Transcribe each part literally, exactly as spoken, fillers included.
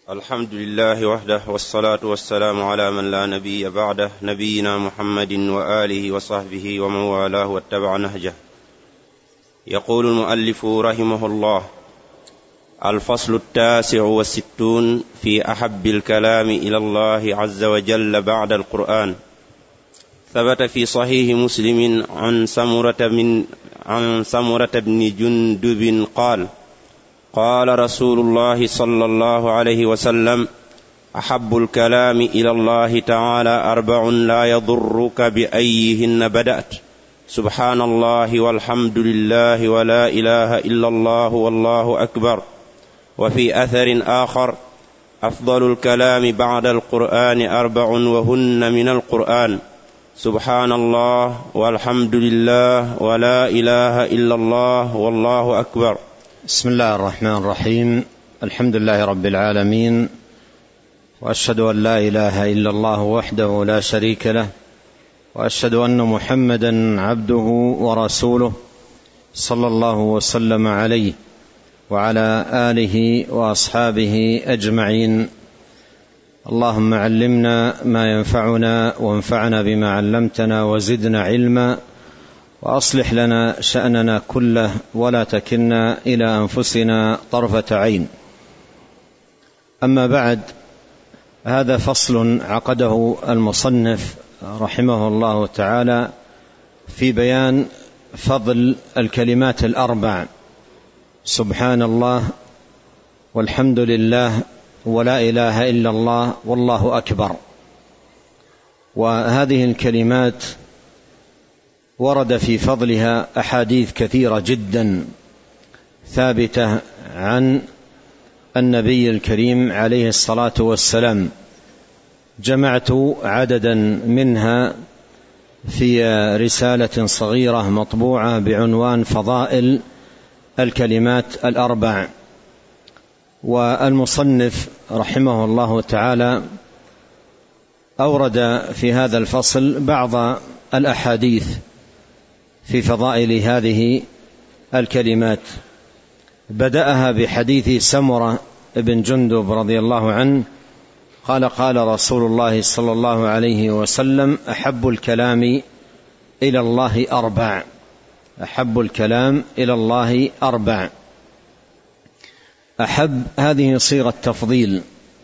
الحمد لله وحده، والصلاة والسلام على من لا نبي بعده، نبينا محمد وآله وصحبه ومن والاه واتبع نهجه. يقول المؤلف رحمه الله: الفصل التاسع والستون في أحب الكلام إلى الله عز وجل بعد القرآن. ثبت في صحيح مسلم عن سمرة من عن سمرة بن جندب قال: قال رسول الله صلى الله عليه وسلم: أحب الكلام إلى الله تعالى أربع لا يضرك بأيهن بدأت، سبحان الله والحمد لله ولا إله إلا الله والله أكبر. وفي أثر آخر: أفضل الكلام بعد القرآن أربع وهن من القرآن: سبحان الله والحمد لله ولا إله إلا الله والله أكبر. بسم الله الرحمن الرحيم. الحمد لله رب العالمين، وأشهد أن لا إله إلا الله وحده لا شريك له، وأشهد أن محمدا عبده ورسوله صلى الله وسلم عليه وعلى آله وأصحابه أجمعين. اللهم علمنا ما ينفعنا وانفعنا بما علمتنا وزدنا علما، وأصلح لنا شأننا كله ولا تكلنا إلى أنفسنا طرفة عين. أما بعد، هذا فصل عقده المصنف رحمه الله تعالى في بيان فضل الكلمات الأربع: سبحان الله والحمد لله ولا إله إلا الله والله أكبر. وهذه الكلمات ورد في فضلها أحاديث كثيرة جدا ثابتة عن النبي الكريم عليه الصلاة والسلام. جمعت عددا منها في رسالة صغيرة مطبوعة بعنوان فضائل الكلمات الأربع. والمصنف رحمه الله تعالى أورد في هذا الفصل بعض الأحاديث في فضائل هذه الكلمات. بدأها بحديث سمرة بن جندب رضي الله عنه قال: قال رسول الله صلى الله عليه وسلم: أحب الكلام إلى الله أربع. أحب الكلام إلى الله أربع. أحب هذه صيغة تفضيل،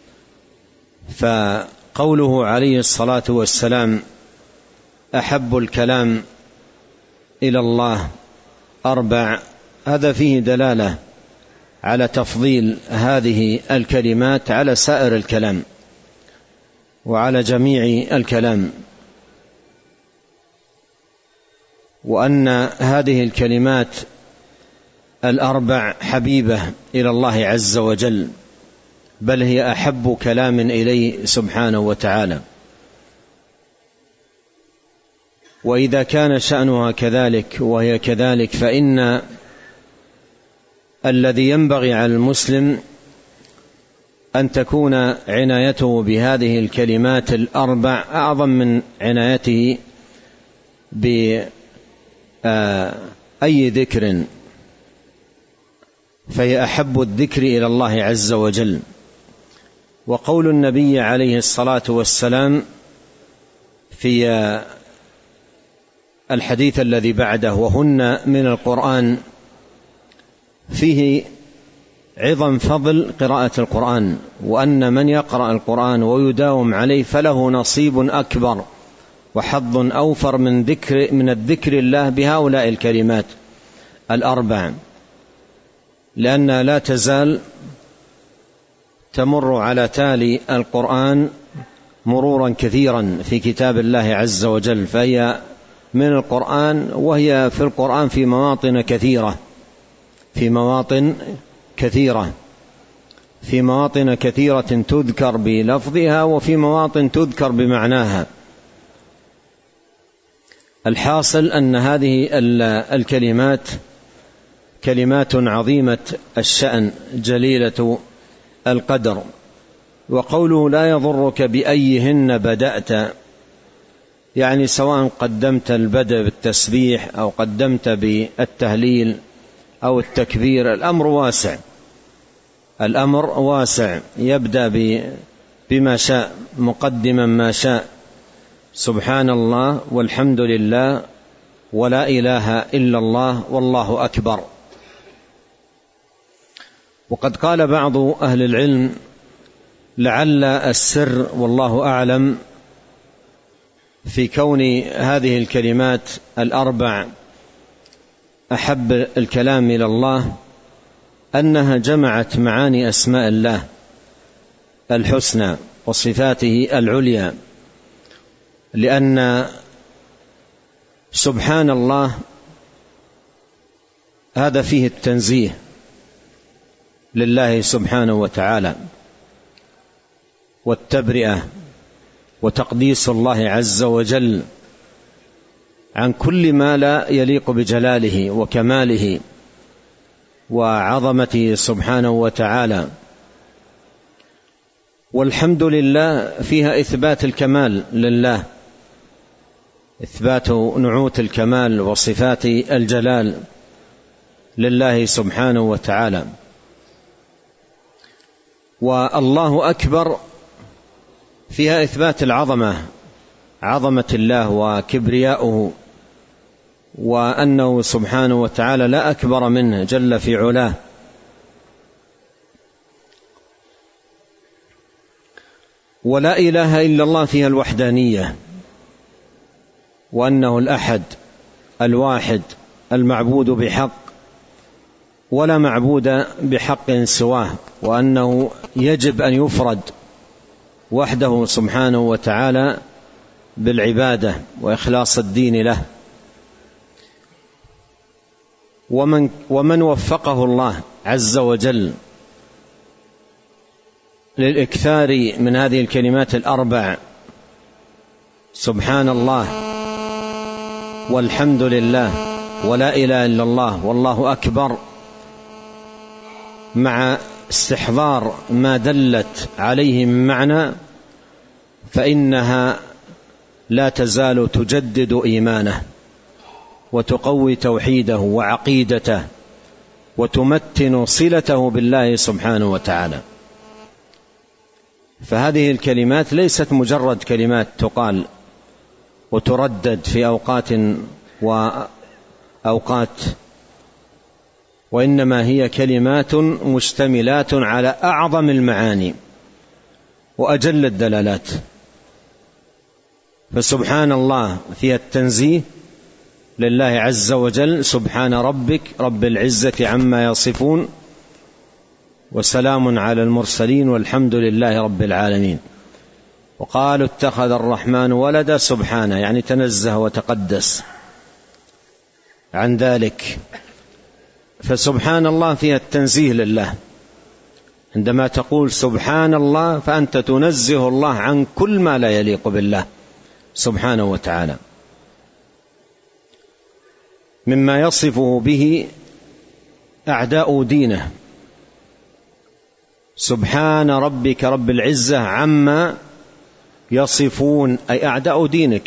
فقوله عليه الصلاة والسلام: أحب الكلام إلى الله أربع، هذا فيه دلالة على تفضيل هذه الكلمات على سائر الكلام وعلى جميع الكلام، وأن هذه الكلمات الأربع حبيبة إلى الله عز وجل، بل هي أحب كلام إليه سبحانه وتعالى. وإذا كان شأنها كذلك وهي كذلك، فإن الذي ينبغي على المسلم أن تكون عنايته بهذه الكلمات الأربع أعظم من عنايته بأي ذكر، فهي أحب الذكر إلى الله عز وجل. وقول النبي عليه الصلاة والسلام في الحديث الذي بعده: وهن من القرآن، فيه عظم فضل قراءة القرآن، وأن من يقرأ القرآن ويداوم عليه فله نصيب أكبر وحظ أوفر من ذكر من الذكر الله بهؤلاء الكلمات الأربع، لأنها لا تزال تمر على تالي القرآن مرورا كثيرا في كتاب الله عز وجل، فهي من القرآن، وهي في القرآن في مواطن كثيرة في مواطن كثيرة في مواطن كثيرة تذكر بلفظها، وفي مواطن تذكر بمعناها. الحاصل أن هذه الكلمات كلمات عظيمة الشأن جليلة القدر. وقوله: لا يضرك بأيهن بدأت، يعني سواء قدمت البدء بالتسبيح أو قدمت بالتهليل أو التكبير، الأمر واسع. الأمر واسع، يبدأ بما شاء مقدما ما شاء، سبحان الله والحمد لله ولا إله إلا الله والله أكبر. وقد قال بعض أهل العلم لعل السر والله أعلم في كون هذه الكلمات الأربع أحب الكلام إلى الله أنها جمعت معاني أسماء الله الحسنى وصفاته العليا، لأن سبحان الله هذا فيه التنزيه لله سبحانه وتعالى والتبرئة وتقديس الله عز وجل عن كل ما لا يليق بجلاله وكماله وعظمته سبحانه وتعالى. والحمد لله فيها إثبات الكمال لله، إثبات نعوت الكمال وصفات الجلال لله سبحانه وتعالى. والله أكبر فيها إثبات العظمة، عظمة الله وكبرياؤه، وأنه سبحانه وتعالى لا أكبر منه جل في علاه. ولا إله إلا الله فيها الوحدانية، وأنه الأحد الواحد المعبود بحق ولا معبود بحق سواه، وأنه يجب أن يفرد وحده سبحانه وتعالى بالعبادة وإخلاص الدين له. ومن, ومن وفقه الله عز وجل للإكثار من هذه الكلمات الأربع، سبحان الله والحمد لله ولا إله إلا الله والله أكبر، مع استحضار ما دلت عليه من معنى، فإنها لا تزال تجدد إيمانه وتقوي توحيده وعقيدته وتمتن صلته بالله سبحانه وتعالى. فهذه الكلمات ليست مجرد كلمات تقال وتردد في أوقات وأوقات، وإنما هي كلمات مشتملات على أعظم المعاني وأجل الدلالات. فسبحان الله فيها التنزيه لله عز وجل، سبحان ربك رب العزة عما يصفون وسلام على المرسلين والحمد لله رب العالمين. وقالوا اتخذ الرحمن ولدا، سبحانه يعني تنزه وتقدس عن ذلك. فسبحان الله فيها التنزيه لله، عندما تقول سبحان الله فأنت تنزه الله عن كل ما لا يليق بالله سبحانه وتعالى مما يصفه به أعداء دينه. سبحان ربك رب العزة عما يصفون، أي أعداء دينك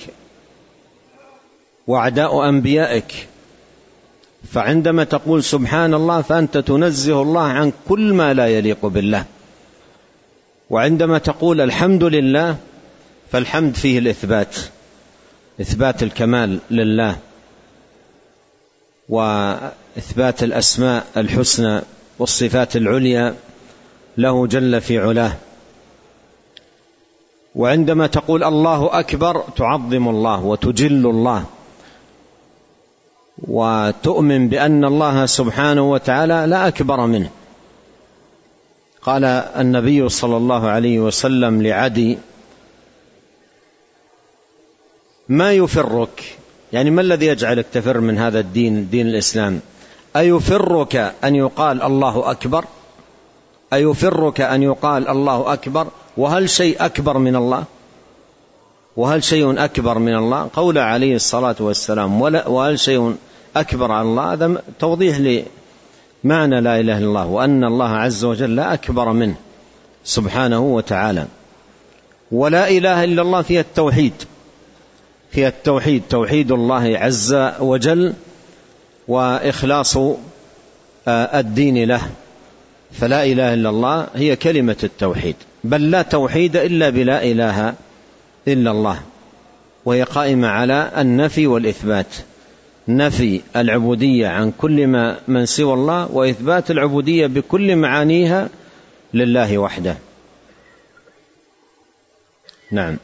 وأعداء أنبيائك. فعندما تقول سبحان الله فأنت تنزه الله عن كل ما لا يليق بالله. وعندما تقول الحمد لله فالحمد فيه الإثبات، إثبات الكمال لله وإثبات الأسماء الحسنى والصفات العليا له جل في علاه. وعندما تقول الله أكبر تعظم الله وتجل الله وتؤمن بأن الله سبحانه وتعالى لا أكبر منه. قال النبي صلى الله عليه وسلم لعدي: ما يفرك، يعني ما الذي يجعلك تفر من هذا الدين، دين الإسلام؟ أيفرك أن يقال الله أكبر؟ أيفرك أن يقال الله أكبر؟ وهل شيء أكبر من الله؟ وهل شيء أكبر من الله؟ قول عليه الصلاة والسلام وهل شيء أكبر عن الله، هذا توضيح لمعنى لا إله إلا الله، وأن الله عز وجل لا أكبر منه سبحانه وتعالى. ولا إله إلا الله فيها التوحيد، فيها التوحيد، توحيد الله عز وجل وإخلاص الدين له فلا إله إلا الله هي كلمة التوحيد، بل لا توحيد إلا بلا إله إلا الله، وهي قائمة على النفي والإثبات، نفي العبودية عن كل ما من سوى الله، وإثبات العبودية بكل معانيها لله وحده. نعم.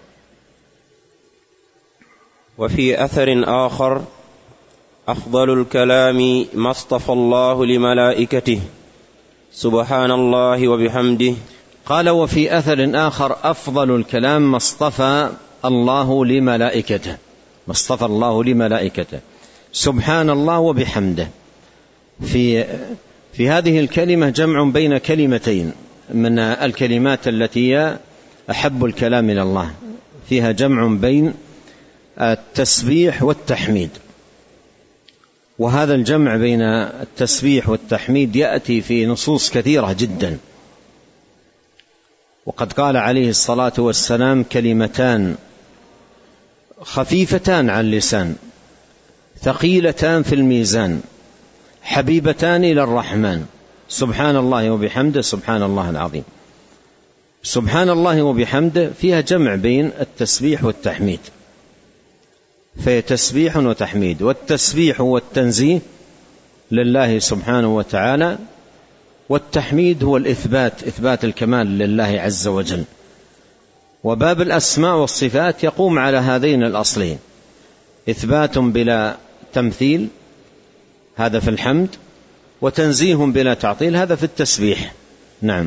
وفي أثر آخر: أفضل الكلام ما اصطفى الله لملائكته سبحان الله وبحمده. قال: وفي أثر آخر: أفضل الكلام ما اصطفى الله لملائكته، ما اصطفى الله لملائكته سبحان الله وبحمده. في في هذه الكلمة جمع بين كلمتين من الكلمات التي هي أحب الكلام إلى الله، فيها جمع بين التسبيح والتحميد، وهذا الجمع بين التسبيح والتحميد يأتي في نصوص كثيرة جدا. وقد قال عليه الصلاة والسلام: كلمتان خفيفتان على اللسان ثقيلتان في الميزان حبيبتان إلى الرحمن سبحان الله وبحمده سبحان الله العظيم. سبحان الله وبحمده فيها جمع بين التسبيح والتحميد، فهي تسبيح وتحميد، والتسبيح هو التنزيه لله سبحانه وتعالى، والتحميد هو الإثبات، إثبات الكمال لله عز وجل. وباب الأسماء والصفات يقوم على هذين الأصلين: إثبات بلا تمثيل هذا في الحمد، وتنزيه بلا تعطيل هذا في التسبيح. نعم.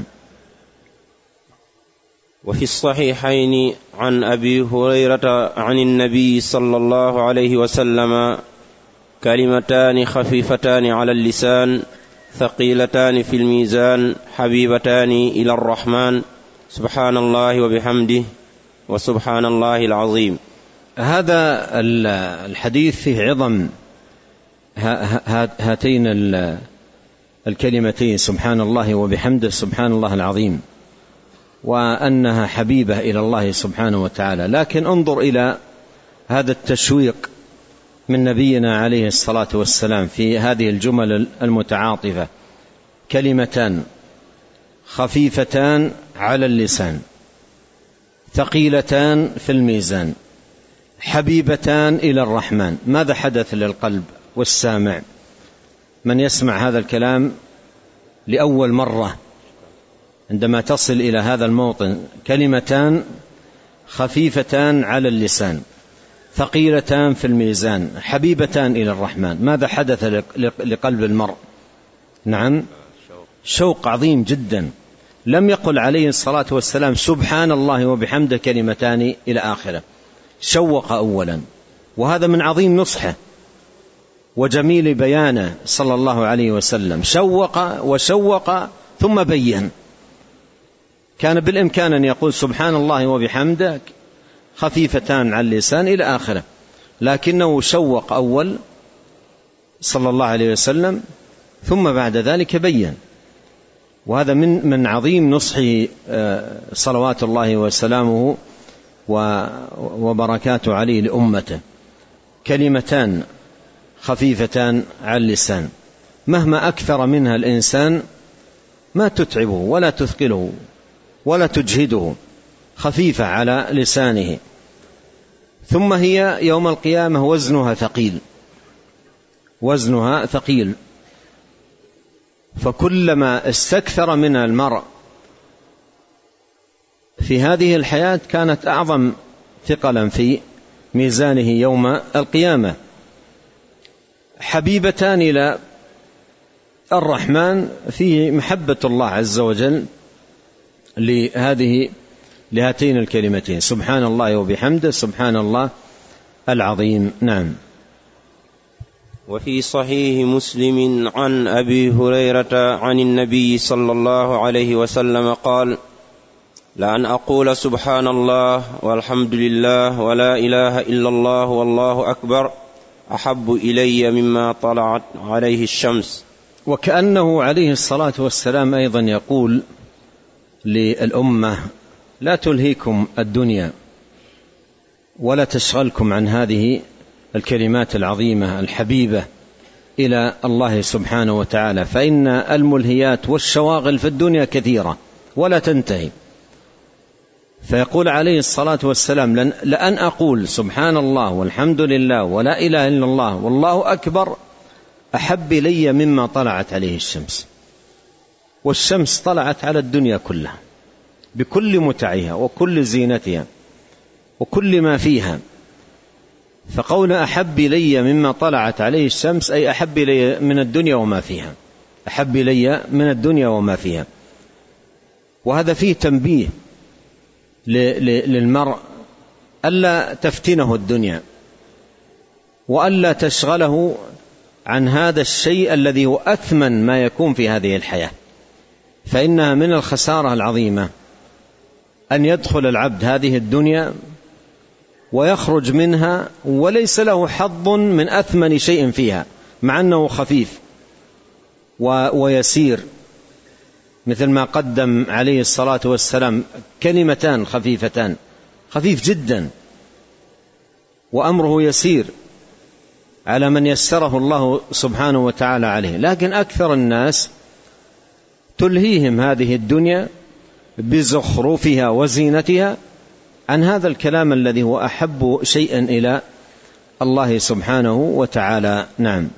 وفي الصحيحين عن أبي هريرة عن النبي صلى الله عليه وسلم: كلمتان خفيفتان على اللسان ثقيلتان في الميزان حبيبتان إلى الرحمن سبحان الله وبحمده وسبحان الله العظيم. هذا الحديث فيه عظم هاتين الكلمتين سبحان الله وبحمده سبحان الله العظيم، وأنها حبيبة إلى الله سبحانه وتعالى. لكن انظر إلى هذا التشويق من نبينا عليه الصلاة والسلام في هذه الجمل المتعاطفة: كلمتان خفيفتان على اللسان ثقيلتان في الميزان حبيبتان إلى الرحمن. ماذا حدث للقلب والسامع من يسمع هذا الكلام لأول مرة عندما تصل إلى هذا الموطن؟ كلمتان خفيفتان على اللسان ثقيلتان في الميزان حبيبتان إلى الرحمن. ماذا حدث لقلب المرء؟ نعم، شوق عظيم جدا. لم يقل عليه الصلاة والسلام سبحان الله وبحمده كلمتان إلى آخره، شوق أولا، وهذا من عظيم نصحه وجميل بيانه صلى الله عليه وسلم. شوق وشوق ثم بين. كان بالإمكان أن يقول سبحان الله وبحمده خفيفتان على اللسان إلى آخره، لكنه شوق أول صلى الله عليه وسلم ثم بعد ذلك بين، وهذا من من عظيم نصحه صلوات الله وسلامه وبركاته عليه لأمته. كلمتان خفيفتان على اللسان، مهما أكثر منها الإنسان ما تتعبه ولا تثقله ولا تجهده، خفيفة على لسانه. ثم هي يوم القيامة وزنها ثقيل، وزنها ثقيل، فكلما استكثر منها المرء في هذه الحياة كانت أعظم ثقلا في ميزانه يوم القيامة. حبيبتان إلى الرحمن، فيه محبة الله عز وجل لهذه لهاتين الكلمتين سبحان الله وبحمده سبحان الله العظيم. نعم. وفي صحيح مسلم عن أبي هريرة عن النبي صلى الله عليه وسلم قال: لأن أقول سبحان الله والحمد لله ولا إله إلا الله والله أكبر أحب إلي مما طلعت عليه الشمس. وكأنه عليه الصلاة والسلام أيضا يقول للأمة: لا تلهيكم الدنيا ولا تشغلكم عن هذه الكلمات العظيمة الحبيبة إلى الله سبحانه وتعالى، فإن الملهيات والشواغل في الدنيا كثيرة ولا تنتهي. فيقول عليه الصلاة والسلام: لأن أقول سبحان الله والحمد لله ولا إله إلا الله والله أكبر أحب إلي مما طلعت عليه الشمس. والشمس طلعت على الدنيا كلها بكل متعها وكل زينتها وكل ما فيها، فقول أحب إلي مما طلعت عليه الشمس أي أحب إلي من الدنيا وما فيها، أحب إلي من الدنيا وما فيها. وهذا فيه تنبيه للمرء ألا تفتنه الدنيا وألا تشغله عن هذا الشيء الذي هو أثمن ما يكون في هذه الحياة، فإنها من الخسارة العظيمة أن يدخل العبد هذه الدنيا ويخرج منها وليس له حظ من أثمن شيء فيها، مع أنه خفيف ويسير، مثل ما قدم عليه الصلاة والسلام كلمتان خفيفتان، خفيف جدا وأمره يسير على من يسره الله سبحانه وتعالى عليه. لكن أكثر الناس تلهيهم هذه الدنيا بزخرفها وزينتها عن هذا الكلام الذي هو أحب شيئا إلى الله سبحانه وتعالى. نعم.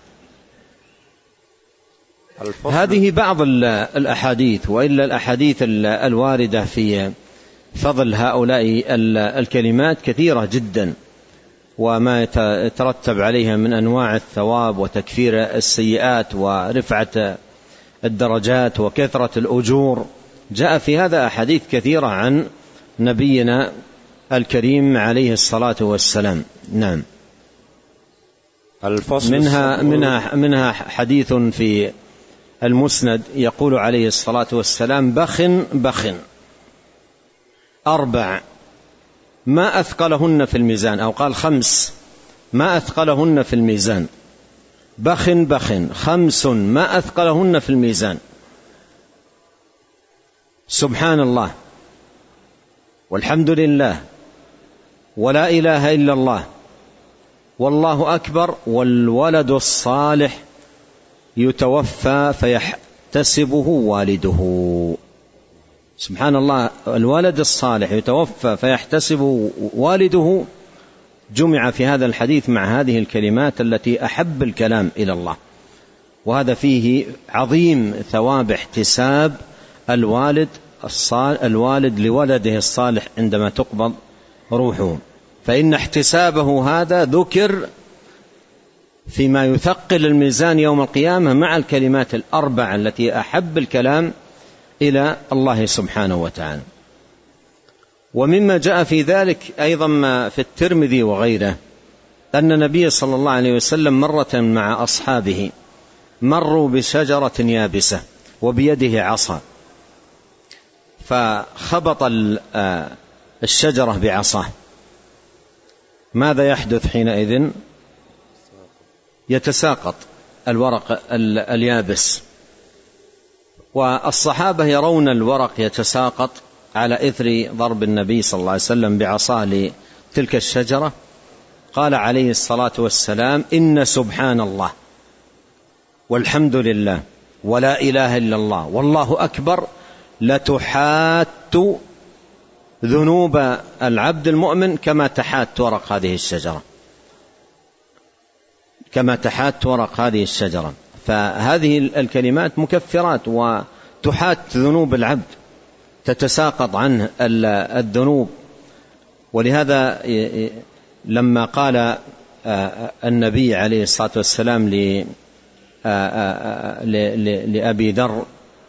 هذه بعض الأحاديث، وإلا الأحاديث الواردة في فضل هؤلاء الكلمات كثيرة جدا، وما يترتب عليها من أنواع الثواب وتكفير السيئات ورفعة الدرجات وكثرة الأجور، جاء في هذا أحاديث كثيرة عن نبينا الكريم عليه الصلاة والسلام. نعم. منها, منها, منها حديث في المسند يقول عليه الصلاة والسلام: بخ بخ أربع ما أثقلهن في الميزان، أو قال خمس ما أثقلهن في الميزان. بخ بخ خمس ما أثقلهن في الميزان: سبحان الله والحمد لله ولا إله إلا الله والله أكبر والولد الصالح يتوفى فيحتسبه والده. سبحان الله، الولد الصالح يتوفى فيحتسبه والده، جمع في هذا الحديث مع هذه الكلمات التي أحب الكلام إلى الله، وهذا فيه عظيم ثواب احتساب الوالد الصالح الوالد لولده الصالح عندما تقبض روحه، فإن احتسابه هذا ذكر فيما يثقل الميزان يوم القيامة مع الكلمات الأربع التي أحب الكلام إلى الله سبحانه وتعالى. ومما جاء في ذلك أيضا ما في الترمذي وغيره أن النبي صلى الله عليه وسلم مرة مع أصحابه مروا بشجرة يابسة وبيده عصا، فخبط الشجرة بعصاه، ماذا يحدث حينئذ؟ يتساقط الورق اليابس، والصحابة يرون الورق يتساقط على إثر ضرب النبي صلى الله عليه وسلم بعصاه لتلك الشجرة. قال عليه الصلاة والسلام: إن سبحان الله والحمد لله ولا إله إلا الله والله أكبر لتحات ذنوب العبد المؤمن كما تحات ورق هذه الشجرة، كما تحات ورق هذه الشجرة. فهذه الكلمات مكفرات وتحات ذنوب العبد، تتساقط عنه الذنوب. ولهذا لما قال النبي عليه الصلاة والسلام لأبي ذر: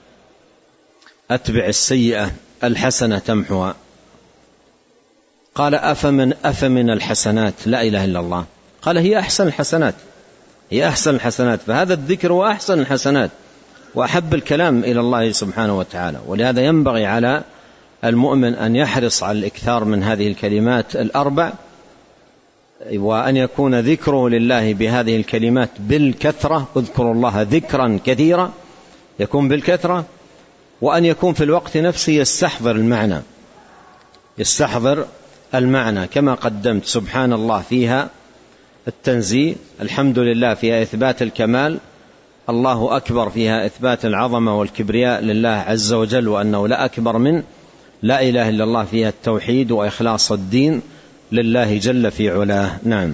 أتبع السيئة الحسنة تمحها، قال: أفمن أفمن الحسنات لا إله إلا الله، قال: هي أحسن الحسنات، هي أحسن الحسنات. فهذا الذكر هو أحسن الحسنات وأحب الكلام إلى الله سبحانه وتعالى. ولهذا ينبغي على المؤمن أن يحرص على الإكثار من هذه الكلمات الأربع، وأن يكون ذكره لله بهذه الكلمات بالكثرة، اذكروا الله ذكرا كثيرا، يكون بالكثرة، وأن يكون في الوقت نفسه يستحضر المعنى، يستحضر المعنى كما قدمت. سبحان الله فيها التنزيه، الحمد لله فيها إثبات الكمال، الله أكبر فيها إثبات العظمة والكبرياء لله عز وجل وأنه لا أكبر منه، لا إله إلا الله فيها التوحيد وإخلاص الدين لله جل في علاه. نعم.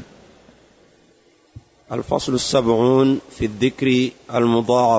الفصل السبعون في الذكر المضاعف.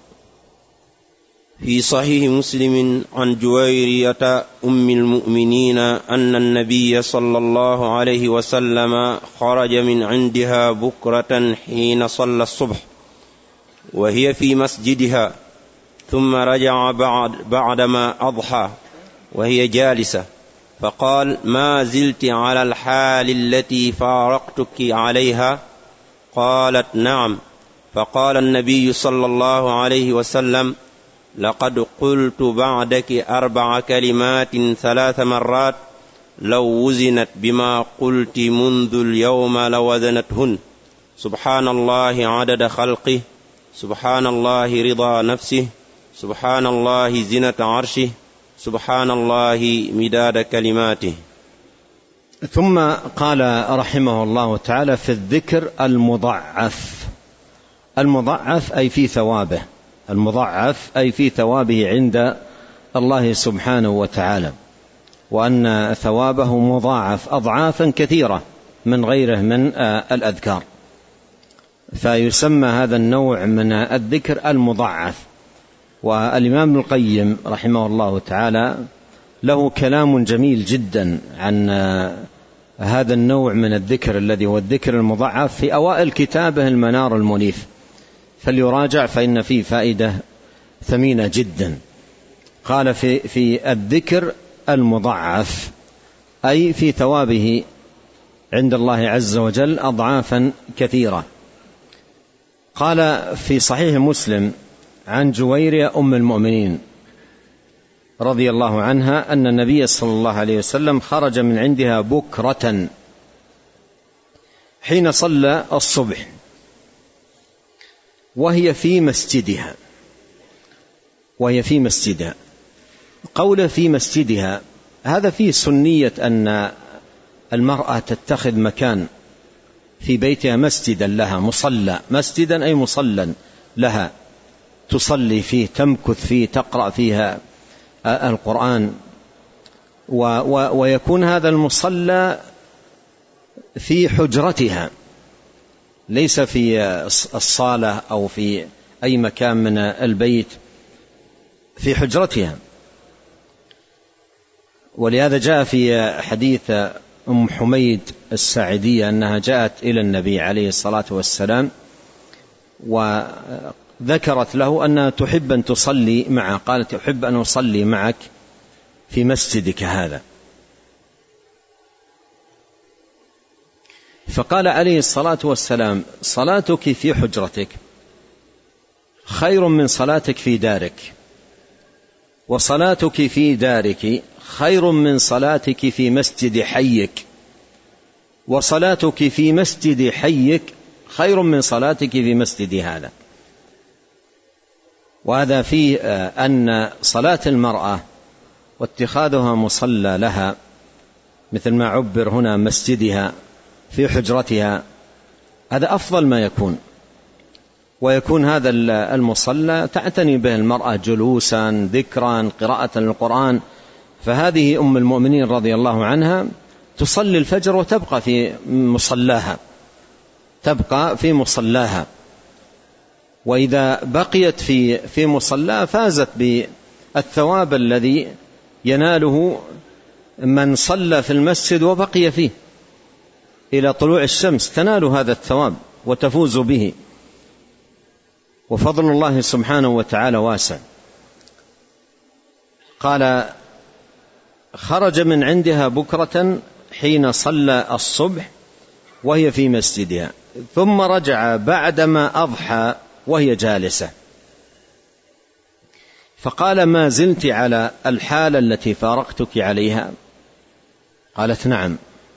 في صحيح مسلم عن جويرية أم المؤمنين أن النبي صلى الله عليه وسلم خرج من عندها بكرة حين صلى الصبح وهي في مسجدها، ثم رجع بعد بعدما أضحى وهي جالسة، فقال: ما زلت على الحال التي فارقتك عليها؟ قالت: نعم. فقال النبي صلى الله عليه وسلم: لقد قلت بعدك أربع كلمات ثلاث مرات، لو وزنت بما قلت منذ اليوم لوزنتهن: سبحان الله عدد خلقه، سبحان الله رضا نفسه، سبحان الله زنة عرشه، سبحان الله مداد كلماته. ثم قال رحمه الله تعالى: في الذكر المضاعف. المضاعف أي في ثوابه، المضاعف أي في ثوابه عند الله سبحانه وتعالى، وأن ثوابه مضاعف أضعافا كثيرة من غيره من الأذكار، فيسمى هذا النوع من الذكر المضاعف. والإمام ابن القيم رحمه الله تعالى له كلام جميل جدا عن هذا النوع من الذكر الذي هو الذكر المضاعف في أوائل كتابه المنار المنيف، فليراجع فإن فيه فائدة ثمينة جدا. قال في, في الذكر المضاعف أي في ثوابه عند الله عز وجل أضعافا كثيرة. قال في صحيح مسلم عن جويرية أم المؤمنين رضي الله عنها أن النبي صلى الله عليه وسلم خرج من عندها بكرة حين صلى الصبح وهي في مسجدها، وهي في مسجدها. قول في مسجدها هذا فيه سنية أن المرأة تتخذ مكان في بيتها مسجدا لها، مصلى، مسجدا أي مصلى لها تصلي فيه، تمكث فيه، تقرأ فيها القرآن، و و ويكون هذا المصلى في حجرتها، ليس في الصالة أو في أي مكان من البيت، في حجرتها. ولهذا جاء في حديث أم حميد الساعدية أنها جاءت إلى النبي عليه الصلاة والسلام وذكرت له أنها تحب أن تصلي معه، قالت: أحب أن أصلي معك في مسجدك هذا. فقال عليه الصلاة والسلام: صلاتك في حجرتك خير من صلاتك في دارك، وصلاتك في دارك خير من صلاتك في مسجد حيك، وصلاتك في مسجد حيك خير من صلاتك في مسجد هذا. وهذا فيه أن صلاة المرأة واتخاذها مصلى لها مثل ما عبر هنا مسجدها في حجرتها هذا أفضل ما يكون، ويكون هذا المصلى تعتني به المرأة جلوسا، ذكرا، قراءة القرآن. فهذه أم المؤمنين رضي الله عنها تصلي الفجر وتبقى في مصلاها، تبقى في مصلاها، وإذا بقيت في في مصلاها فازت بالثواب الذي يناله من صلى في المسجد وبقي فيه إلى طلوع الشمس، تنال هذا الثواب وتفوز به، وفضل الله سبحانه وتعالى واسع. قال: خرج من عندها بكرة حين صلى الصبح وهي في مسجدها، ثم رجع بعدما أضحى وهي جالسة، فقال: ما زلت على الحالة التي فارقتك عليها؟ قالت: نعم.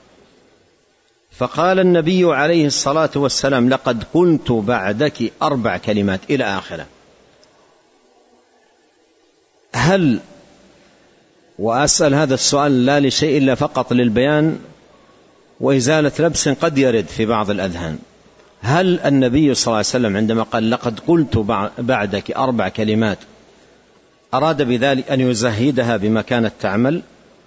فقال النبي عليه الصلاة والسلام: لقد قلت بعدك أربع كلمات، إلى آخره. هل، وأسأل هذا السؤال لا لشيء إلا فقط للبيان، وإزالة لبس قد يرد في بعض الأذهان. هل النبي صلى الله عليه وسلم عندما قال لقد قلت بعدك أربع كلمات أراد بذلك أن يزهدها بما كانت تعمل؟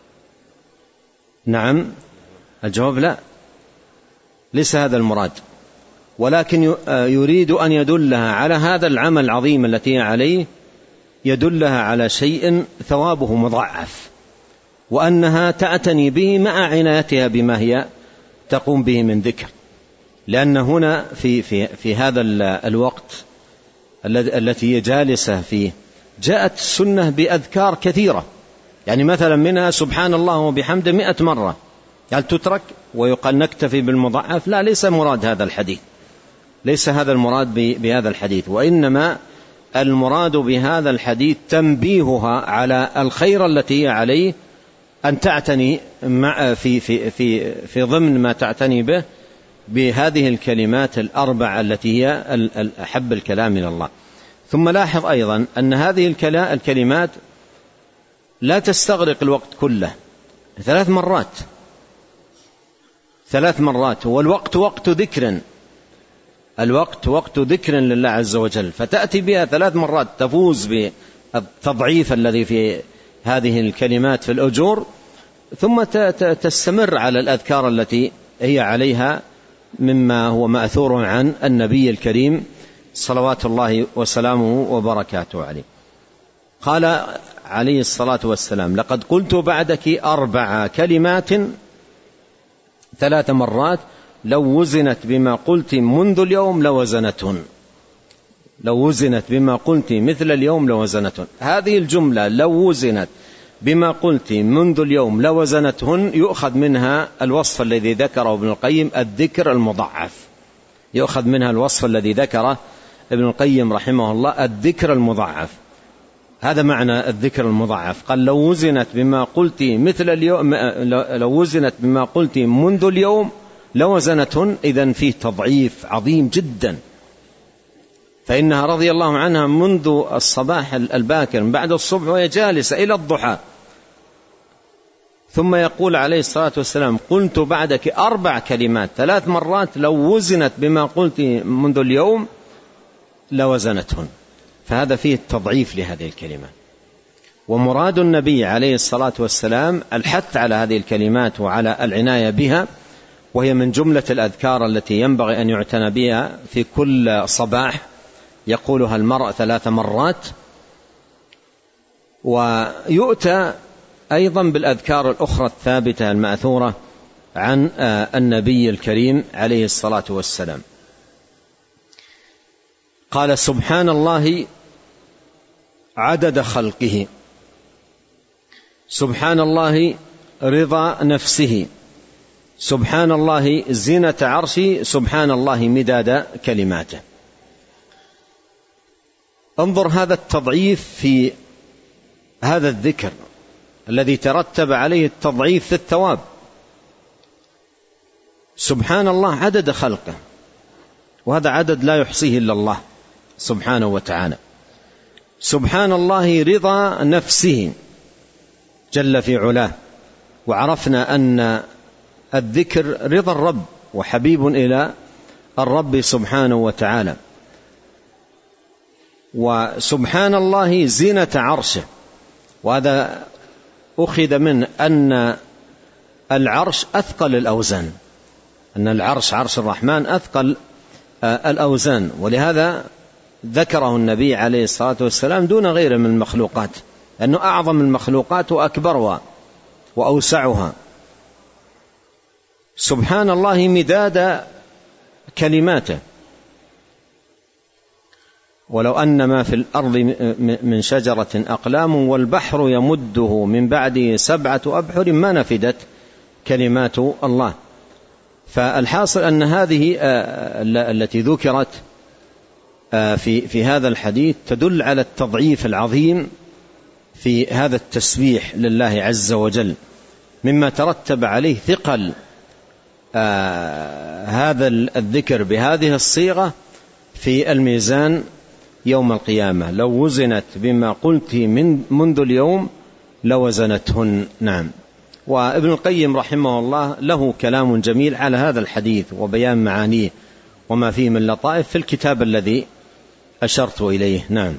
نعم، الجواب لا، ليس هذا المراد، ولكن يريد أن يدلها على هذا العمل العظيم التي عليه، يدلها على شيء ثوابه مضاعف، وأنها تعتني به مع عنايتها بما هي تقوم به من ذكر. لأن هنا في, في, في هذا الوقت التي هي جالسة فيه جاءت السنة بأذكار كثيرة، يعني مثلا منها سبحان الله وبحمده مئة مرة، يعني تترك ويقال نكتفي بالمضاعف؟ لا، ليس مراد هذا الحديث، ليس هذا المراد بهذا الحديث، وإنما المراد بهذا الحديث تنبيهها على الخير التي هي عليه أن تعتني مع في, في, في, في ضمن ما تعتني به بهذه الكلمات الأربع التي هي أحب الكلام إلى الله. ثم لاحظ أيضا أن هذه الكلمات لا تستغرق الوقت كله، ثلاث مرات ثلاث مرات والوقت وقت ذكر، الوقت وقت ذكر لله عز وجل، فتأتي بها ثلاث مرات تفوز بالتضعيف الذي في هذه الكلمات في الأجور، ثم تستمر على الأذكار التي هي عليها مما هو مأثور عن النبي الكريم صلوات الله وسلامه وبركاته عليه. قال عليه الصلاة والسلام لقد قلت بعدك أربع كلمات ثلاث مرات لو وزنت بما قلت منذ اليوم لوزنتهن، لو وزنت بما قلت مثل اليوم لوزنتهن. هذه الجملة لو وزنت بما قلت منذ اليوم لوزنتهن يؤخذ منها الوصف الذي ذكره ابن القيم الذكر المضاعف، يؤخذ منها الوصف الذي ذكره ابن القيم رحمه الله الذكر المضاعف. هذا معنى الذكر المضاعف. قال لو وزنت بما قلت مثل اليوم، لو وزنت بما قلت منذ اليوم لوزنتهن، إذن فيه تضعيف عظيم جدا، فإنها رضي الله عنها منذ الصباح الباكر بعد الصبح وهي جالسة إلى الضحى، ثم يقول عليه الصلاة والسلام قلت بعدك أربع كلمات ثلاث مرات لو وزنت بما قلت منذ اليوم لوزنتهن، فهذا فيه التضعيف لهذه الكلمات. ومراد النبي عليه الصلاة والسلام الحث على هذه الكلمات وعلى العناية بها، وهي من جملة الأذكار التي ينبغي أن يعتنى بها في كل صباح، يقولها المرء ثلاث مرات. ويؤتى أيضا بالأذكار الأخرى الثابتة المأثورة عن النبي الكريم عليه الصلاة والسلام. قال سبحان الله عدد خلقه، سبحان الله رضا نفسه، سبحان الله زينة عرشه، سبحان الله مداد كلماته. انظر هذا التضعيف في هذا الذكر الذي ترتب عليه التضعيف في الثواب. سبحان الله عدد خلقه، وهذا عدد لا يحصيه إلا الله سبحانه وتعالى. سبحان الله رضا نفسه جل في علاه، وعرفنا أن الذكر رضا الرب وحبيب إلى الرب سبحانه وتعالى. وسبحان الله زينة عرشه، وهذا أخذ من أن العرش أثقل الأوزان، أن العرش عرش الرحمن أثقل الأوزان، ولهذا ذكره النبي عليه الصلاة والسلام دون غيره من المخلوقات، لأنه أعظم المخلوقات وأكبرها وأوسعها. سبحان الله مداد كلماته، ولو أن ما في الأرض من شجرة أقلام والبحر يمده من بعده سبعة أبحر ما نفدت كلمات الله. فالحاصل أن هذه التي ذكرت في في هذا الحديث تدل على التضعيف العظيم في هذا التسبيح لله عز وجل، مما ترتب عليه ثقل هذا الذكر بهذه الصيغة في الميزان يوم القيامة. لو وزنت بما قلت من منذ اليوم لوزنتهن. نعم. وابن القيم رحمه الله له كلام جميل على هذا الحديث وبيان معانيه وما فيه من لطائف في الكتاب الذي أشرت إليه. نعم.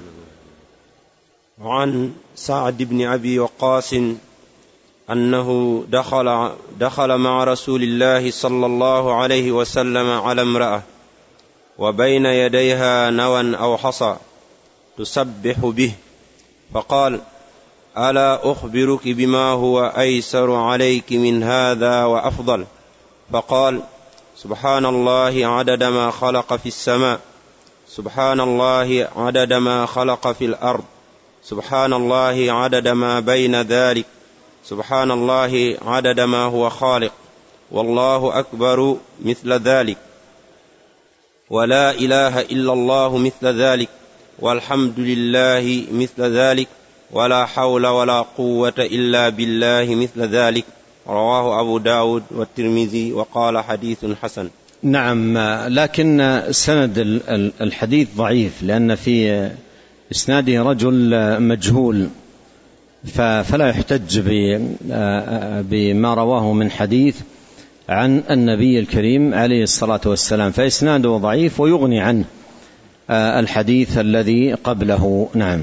وعن سعد بن أبي وقاص أنه دخل, دخل مع رسول الله صلى الله عليه وسلم على امرأة وبين يديها نوى أو حصى تسبح به، فقال: ألا أخبرك بما هو أيسر عليك من هذا وأفضل؟ فقال: سبحان الله عدد ما خلق في السماء، سبحان الله عدد ما خلق في الأرض، سبحان الله عدد ما بين ذلك، سبحان الله عدد ما هو خالق، والله أكبر مثل ذلك، ولا إله إلا الله مثل ذلك، والحمد لله مثل ذلك، ولا حول ولا قوة إلا بالله مثل ذلك. رواه أبو داود والترمذي وقال حديث حسن. نعم، لكن سند الحديث ضعيف لأن في إسناده رجل مجهول، فلا يحتج بما رواه من حديث عن النبي الكريم عليه الصلاة والسلام، فإسناده ضعيف ويغني عنه الحديث الذي قبله. نعم.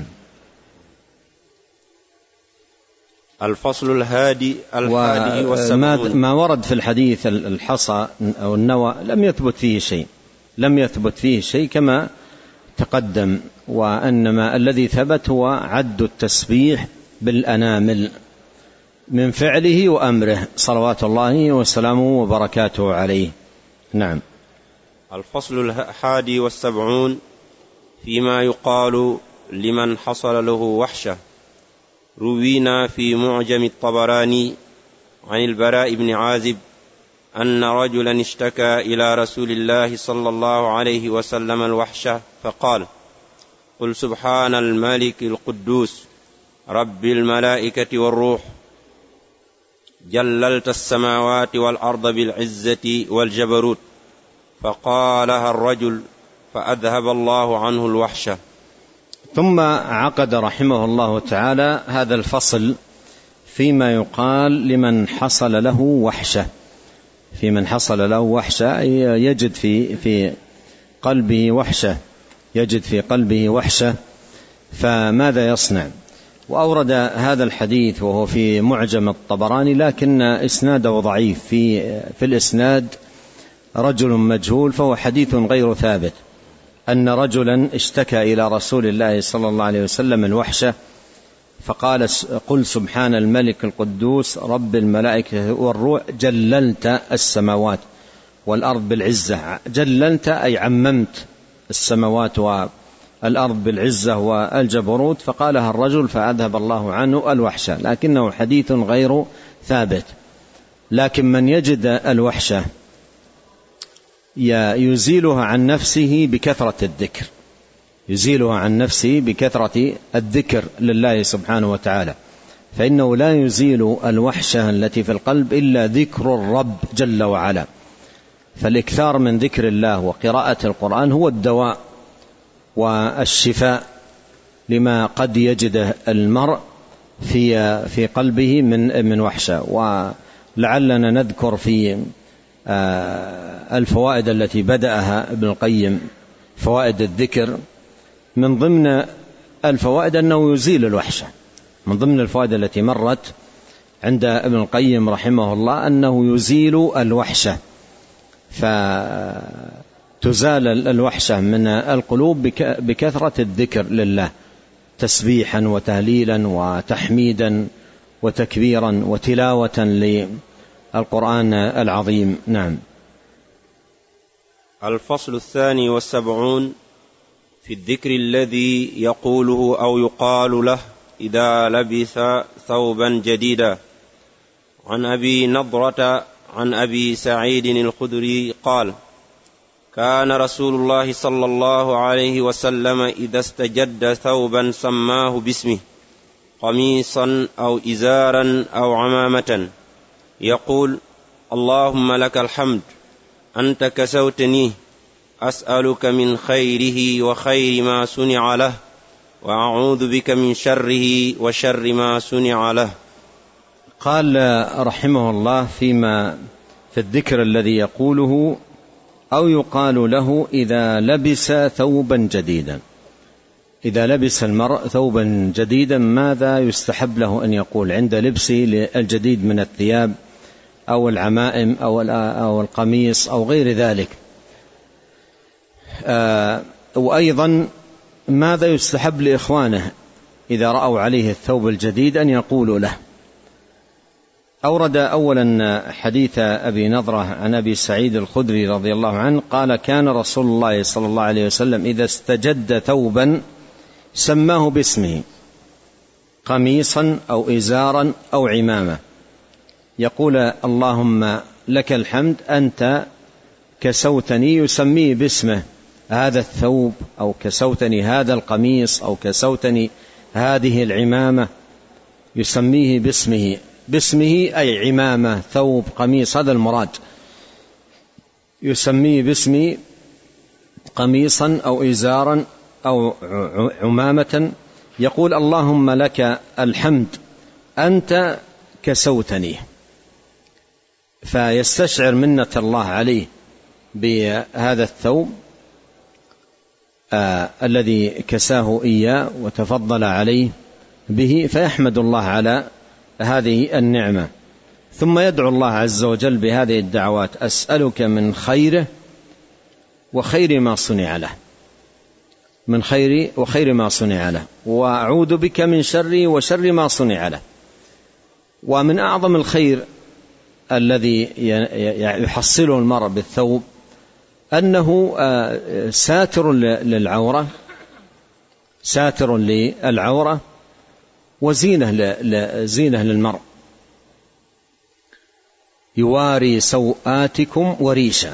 الفصل الهادي الحادي والسبعون. ما ورد في الحديث الحصى أو النوى لم يثبت فيه شيء، لم يثبت فيه شيء كما تقدم، وأنما الذي ثبت هو عد التسبيح بالأنامل من فعله وأمره صلوات الله وسلامه وبركاته عليه. نعم. الفصل الحادي والسبعون فيما يقال لمن حصل له وحشة. روينا في معجم الطبراني عن البراء بن عازب أن رجلا اشتكى إلى رسول الله صلى الله عليه وسلم الوحشة، فقال: قل سبحان الملك القدوس رب الملائكة والروح، جللت السماوات والأرض بالعزة والجبروت. فقالها الرجل فأذهب الله عنه الوحشة. ثم عقد رحمه الله تعالى هذا الفصل فيما يقال لمن حصل له وحشة، في من حصل له وحشة يجد في في قلبه وحشة، يجد في قلبه وحشة، فماذا يصنع؟ وأورد هذا الحديث وهو في معجم الطبراني، لكن إسناده ضعيف، في في الإسناد رجل مجهول، فهو حديث غير ثابت. أن رجلا اشتكى إلى رسول الله صلى الله عليه وسلم الوحشة، فقال: قل سبحان الملك القدوس رب الملائكة والروح، جللت السماوات والأرض بالعزة. جللت أي عممت السماوات والأرض بالعزة والجبروت. فقالها الرجل فأذهب الله عنه الوحشة، لكنه حديث غير ثابت. لكن من يجد الوحشة يزيلها عن نفسه بكثرة الذكر، يزيلها عن نفسه بكثرة الذكر لله سبحانه وتعالى، فإنه لا يزيل الوحشة التي في القلب إلا ذكر الرب جل وعلا. فالإكثار من ذكر الله وقراءة القرآن هو الدواء والشفاء لما قد يجده المرء في في قلبه من من وحشة. ولعلنا نذكر في الفوائد التي بدأها ابن القيم، فوائد الذكر، من ضمن الفوائد أنه يزيل الوحشة. من ضمن الفوائد التي مرت عند ابن القيم رحمه الله أنه يزيل الوحشة، فتزال الوحشة من القلوب بكثرة الذكر لله، تسبيحا وتهليلا وتحميدا وتكبيرا وتلاوة للقرآن العظيم. نعم. الفصل الثاني والسبعون في الذكر الذي يقوله أو يقال له إذا لبث ثوبا جديدا. عن أبي نضرة عن أبي سعيد الخدري قال: كان رسول الله صلى الله عليه وسلم إذا استجد ثوبا سماه باسمه، قميصا أو إزارا أو عمامة، يقول: اللهم لك الحمد أنت كسوتنيه، أسألك من خيره وخير ما صنع له، وأعوذ بك من شره وشر ما صنع له. قال رحمه الله فيما في الذكر الذي يقوله أو يقال له إذا لبس ثوبا جديدا. إذا لبس المرء ثوبا جديدا ماذا يستحب له أن يقول عند لبسه الجديد من الثياب أو العمائم أو القميص أو غير ذلك؟ آه وأيضا ماذا يستحب لإخوانه إذا رأوا عليه الثوب الجديد أن يقولوا له؟ أورد أولا حديث أبي نضرة عن أبي سعيد الخدري رضي الله عنه قال كان رسول الله صلى الله عليه وسلم إذا استجد ثوبا سماه باسمه قميصا أو إزارا أو عمامة، يقول اللهم لك الحمد أنت كسوتني، يسميه باسمه هذا الثوب أو كسوتني هذا القميص أو كسوتني هذه العمامة، يسميه باسمه. باسمه أي عمامة ثوب قميص، هذا المراد، يسميه باسمه قميصا أو إزارا أو عمامة، يقول اللهم لك الحمد أنت كسوتني، فيستشعر منة الله عليه بهذا الثوب آه الذي كساه إياه وتفضل عليه به، فيحمد الله على هذه النعمة، ثم يدعو الله عز وجل بهذه الدعوات: أسألك من خيره وخير ما صنع له، من خير وخير ما صنع له، وأعوذ بك من شر وشر ما صنع له. ومن أعظم الخير الذي يحصله المرء بالثوب أنه ساتر للعورة، ساتر للعورة وزينة زينة للمرء، يواري سوآتكم وريشا،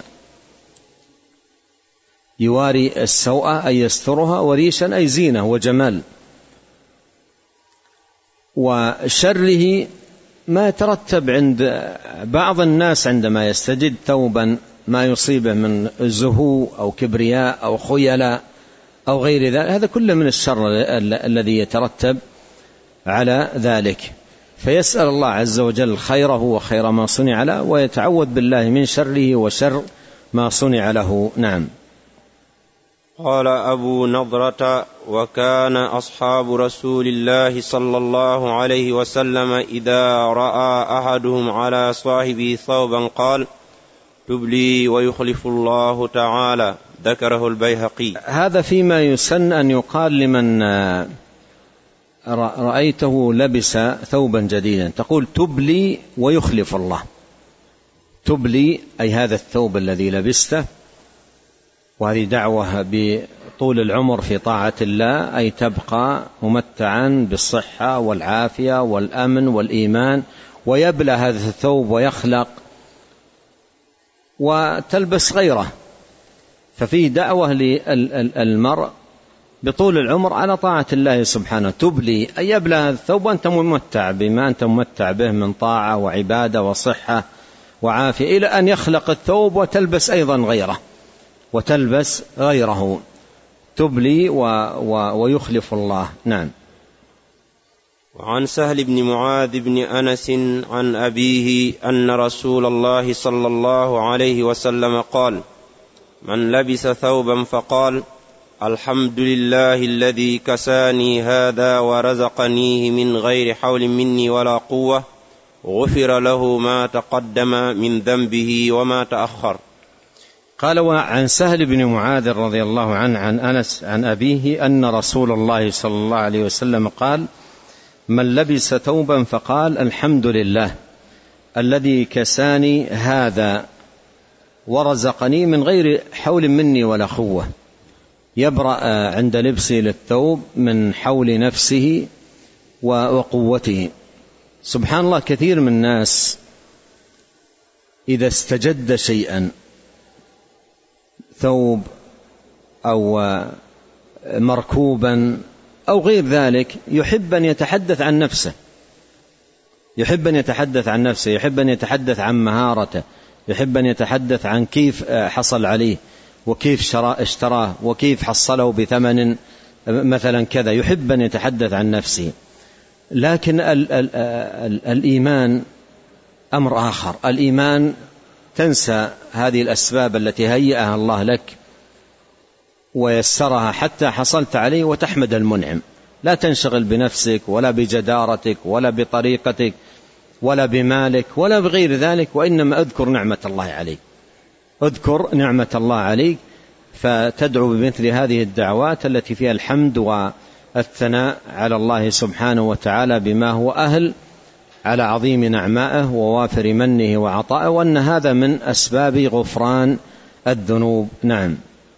يواري السوءة أي يسترها، وريشا أي زينة وجمال. وشره ما يترتب عند بعض الناس عندما يستجد ثوبا ما يصيبه من زهو أو كبرياء أو خيلاء أو غير ذلك، هذا كله من الشر الذي يترتب على ذلك، فيسأل الله عز وجل خيره وخير ما صنع له، ويتعوذ بالله من شره وشر ما صنع له. نعم. قال أبو نضرة: وكان أصحاب رسول الله صلى الله عليه وسلم إذا رأى أحدهم على صاحبه ثوبا قال: تبلي ويخلف الله تعالى. ذكره البيهقي. هذا فيما يسن أن يقال لمن رأيته لبس ثوبا جديدا، تقول تبلي ويخلف الله. تبلي أي هذا الثوب الذي لبسته، وهذه دعوة بطول العمر في طاعة الله، أي تبقى ممتعا بالصحة والعافية والأمن والإيمان، ويبلى هذا الثوب ويخلق وتلبس غيره، ففيه دعوة للمرء بطول العمر على طاعة الله سبحانه. تبلي أي يبلى هذا الثوب وأنت ممتع بما أنت ممتع به من طاعة وعبادة وصحة وعافية، إلى أن يخلق الثوب وتلبس أيضا غيره وتلبس غيره. تبلي و و ويخلف الله. نعم. وعن سهل بن معاذ بن أنس عن أبيه أن رسول الله صلى الله عليه وسلم قال: من لبس ثوبا فقال: الحمد لله الذي كساني هذا ورزقنيه من غير حول مني ولا قوة، غفر له ما تقدم من ذنبه وما تأخر. قال: وعن سهل بن معاذ رضي الله عنه عن أنس عن أبيه أن رسول الله صلى الله عليه وسلم قال: من لبس ثوبا فقال: الحمد لله الذي كساني هذا ورزقني من غير حول مني ولا قوة، يبرأ عند لبسه للثوب من حول نفسه وقوته. سبحان الله، كثير من الناس إذا استجد شيئا، ثوب أو مركوبا أو غير ذلك، يحب أن يتحدث عن نفسه، يحب أن يتحدث عن نفسه، يحب أن يتحدث عن مهارته، يحب أن يتحدث عن كيف حصل عليه وكيف اشتراه وكيف حصله بثمن مثلا كذا، يحب أن يتحدث عن نفسه. لكن ال ال ال الإيمان أمر آخر. الإيمان تنسى هذه الأسباب التي هيئها الله لك ويسرها حتى حصلت عليه وتحمد المنعم، لا تنشغل بنفسك ولا بجدارتك ولا بطريقتك ولا بمالك ولا بغير ذلك، وإنما اذكر نعمة الله عليك، اذكر نعمة الله عليك، فتدعو بمثل هذه الدعوات التي فيها الحمد والثناء على الله سبحانه وتعالى بما هو أهل، على عظيم نعمائه ووافر منه وعطائه، وأن هذا من أسباب غفران الذنوب. نعم.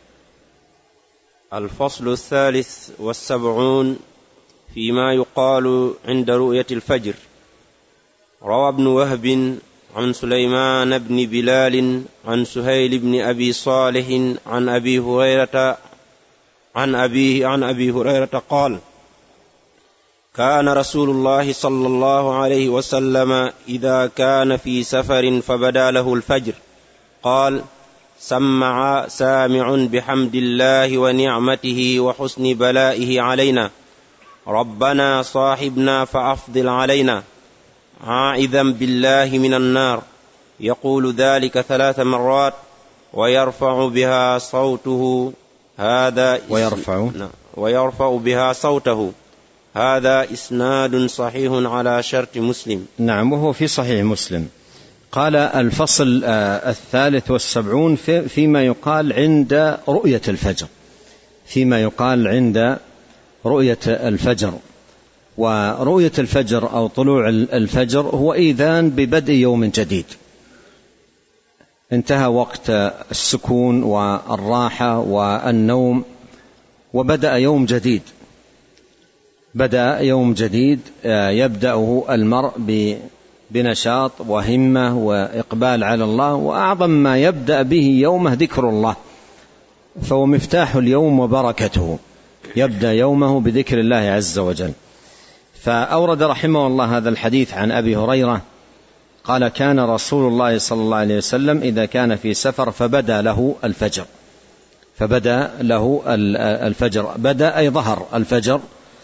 الفصل الثالث والسبعون فيما يقال عند رؤية الفجر. روى ابن وهب عن سليمان بن بلال عن سهيل بن أبي صالح عن أبي هريرة عن أبيه عن أبي هريرة قال: كان رسول الله صلى الله عليه وسلم إذا كان في سفر فبدا له الفجر قال: سمع سامع بحمد الله ونعمته وحسن بلائه علينا، ربنا صاحبنا فأفضل علينا، عائذا بالله من النار، يقول ذلك ثلاث مرات ويرفع بها صوته هذا ويرفع ويرفع بها صوته هذا إسناد صحيح على شرط مسلم. نعم، وهو في صحيح مسلم. قال: الفصل الثالث والسبعون في فيما يقال عند رؤية الفجر، فيما يقال عند رؤية الفجر. ورؤية الفجر أو طلوع الفجر هو إيذان ببدء يوم جديد، انتهى وقت السكون والراحة والنوم وبدأ يوم جديد، بدأ يوم جديد يبدأه المرء بنشاط وهمة وإقبال على الله، وأعظم ما يبدأ به يومه ذكر الله، فهو مفتاح اليوم وبركته، يبدأ يومه بذكر الله عز وجل. فأورد رحمه الله هذا الحديث عن أبي هريرة قال: كان رسول الله صلى الله عليه وسلم إذا كان في سفر فبدأ له الفجر، فبدأ له الفجر، بدأ أي ظهر الفجر.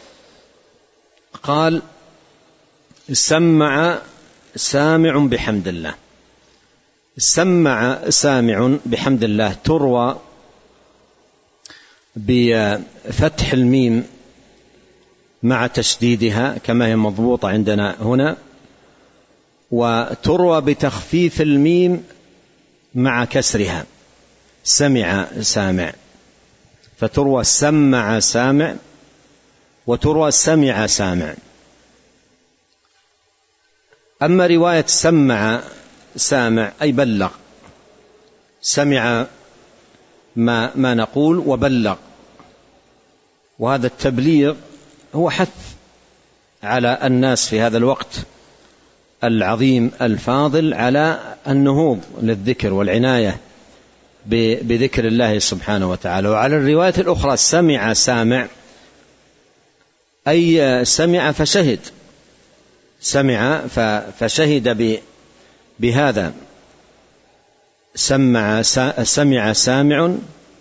قال: سمع سامع بحمد الله. سمع سامع بحمد الله تروى بفتح الميم مع تشديدها كما هي مضبوطة عندنا هنا، وتروى بتخفيف الميم مع كسرها، سمع سامع، فتروى سمع سامع وتروى سمع سامع. أما رواية سمع سامع أي بلغ، سمع ما, ما نقول وبلغ، وهذا التبليغ هو حث على الناس في هذا الوقت العظيم الفاضل على النهوض للذكر والعناية بذكر الله سبحانه وتعالى. وعلى الرواية الأخرى سمع سامع أي سمع فشهد، سمع فشهد بهذا، سمع سمع سامع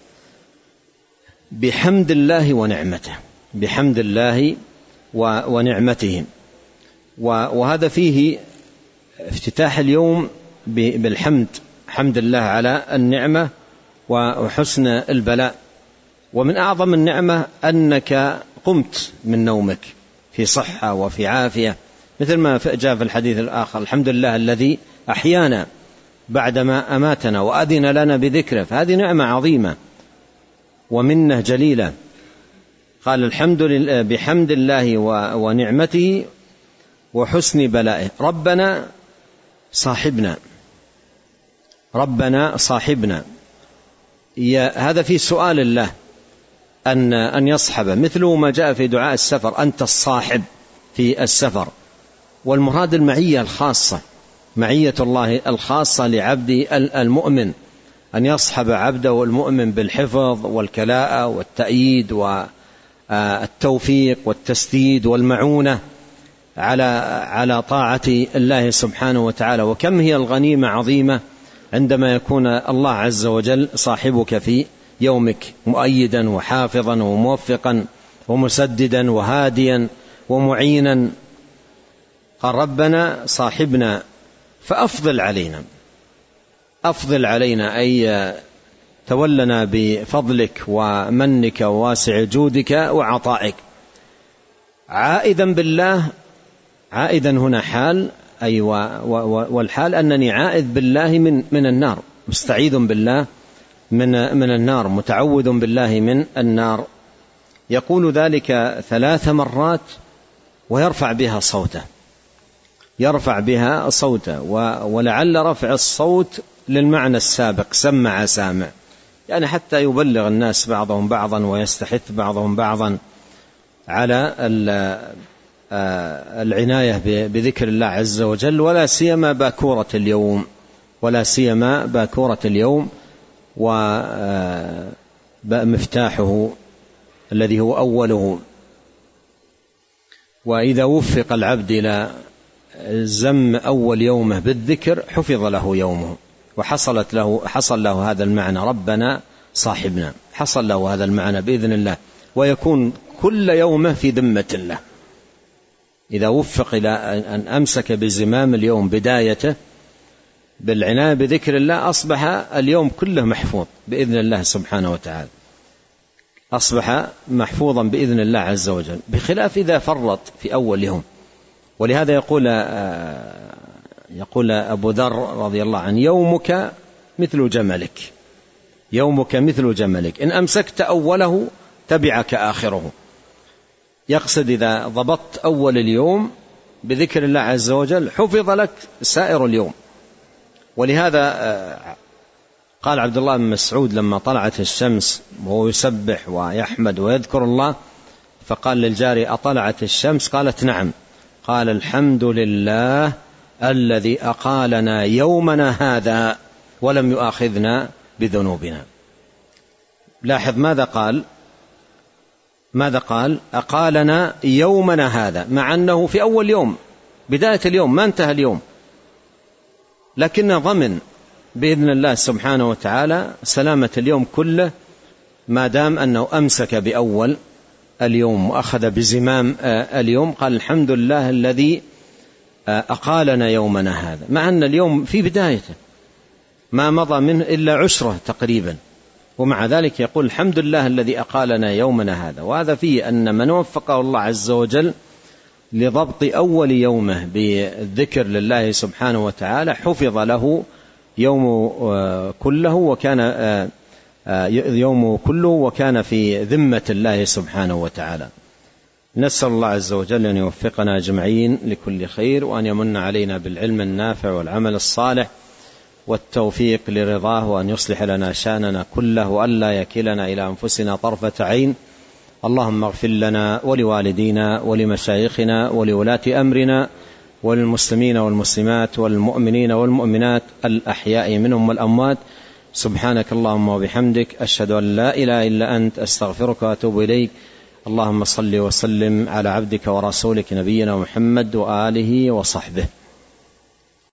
بحمد الله ونعمته، بحمد الله ونعمته. وهذا فيه افتتاح اليوم بالحمد، حمد الله على النعمة وحسن البلاء. ومن أعظم النعمة أنك قمت من نومك في صحة وفي عافية، مثل ما جاء في الحديث الآخر: الحمد لله الذي أحيانا بعدما أماتنا وأذن لنا بذكره. فهذه نعمة عظيمة ومنة جليلة. قال: الحمد لله بحمد الله ونعمته وحسن بلائه، ربنا صاحبنا، ربنا صاحبنا. هذا في سؤال الله أن أن يصحب، مثله ما جاء في دعاء السفر: أنت الصاحب في السفر. والمراد المعية الخاصة، معية الله الخاصة لعبد المؤمن، أن يصحب عبده المؤمن بالحفظ والكلاءة والتأييد والتوفيق والتسديد والمعونة على على طاعة الله سبحانه وتعالى. وكم هي الغنيمة عظيمة عندما يكون الله عز وجل صاحبك في يومك، مؤيدا وحافظا وموفقا ومسددا وهاديا ومعينا قال ربنا صاحبنا فأفضل علينا، أفضل علينا أي تولنا بفضلك ومنك وواسع جودك وعطائك، عائدا بالله. عائدا هنا حال، أي والحال أنني عائد بالله من من النار، مستعيذ بالله من من النار، متعوذ بالله من النار. يقول ذلك ثلاث مرات ويرفع بها صوته، يرفع بها صوته. ولعل رفع الصوت للمعنى السابق، سمع سامع، يعني حتى يبلغ الناس بعضهم بعضا ويستحث بعضهم بعضا على العناية بذكر الله عز وجل، ولا سيما باكورة اليوم، ولا سيما باكورة اليوم ومفتاحه الذي هو أوله. وإذا وفق العبد إلى زم أول يومه بالذكر حفظ له يومه، وحصلت له حصل له هذا المعنى، ربنا صاحبنا، حصل له هذا المعنى بإذن الله، ويكون كل يومه في ذمة الله. إذا وفق إلى أن أمسك بزمام اليوم بدايته بالعناية بذكر الله، أصبح اليوم كله محفوظ بإذن الله سبحانه وتعالى، أصبح محفوظا بإذن الله عز وجل، بخلاف إذا فرط في أول يوم. ولهذا يقول يقول أبو ذر رضي الله عنه: يومك مثل جملك، يومك مثل جملك، إن أمسكت أوله تبعك آخره. يقصد إذا ضبطت أول اليوم بذكر الله عز وجل حفظ لك سائر اليوم. ولهذا قال عبد الله بن مسعود لما طلعت الشمس وهو يسبح ويحمد ويذكر الله، فقال للجاري: أطلعت الشمس؟ قالت: نعم. قال: الحمد لله الذي أقالنا يومنا هذا ولم يؤاخذنا بذنوبنا. لاحظ ماذا قال؟ ماذا قال؟ أقالنا يومنا هذا، مع أنه في أول يوم، بداية اليوم، ما انتهى اليوم، لكن ضمن بإذن الله سبحانه وتعالى سلامة اليوم كله، ما دام أنه أمسك بأول اليوم وأخذ بزمام اليوم. قال: الحمد لله الذي أقالنا يومنا هذا، مع أن اليوم في بدايته ما مضى منه إلا عشرة تقريبا، ومع ذلك يقول: الحمد لله الذي أقالنا يومنا هذا. وهذا فيه أن من وفقه الله عز وجل لضبط أول يومه بالذكر لله سبحانه وتعالى حفظ له يوم كله، وكان يوم كله وكان في ذمة الله سبحانه وتعالى. نسأل الله عز وجل أن يوفقنا أجمعين لكل خير، وأن يمن علينا بالعلم النافع والعمل الصالح والتوفيق لرضاه، وأن يصلح لنا شأننا كله، وأن لا يكلنا إلى أنفسنا طرفة عين. اللهم اغفر لنا ولوالدينا ولمشايخنا ولولاة أمرنا وللمسلمين والمسلمات والمؤمنين والمؤمنات الأحياء منهم والأموات. سبحانك اللهم وبحمدك، أشهد أن لا إله إلا أنت، أستغفرك وأتوب إليك. اللهم صل وسلم على عبدك ورسولك نبينا محمد وآله وصحبه.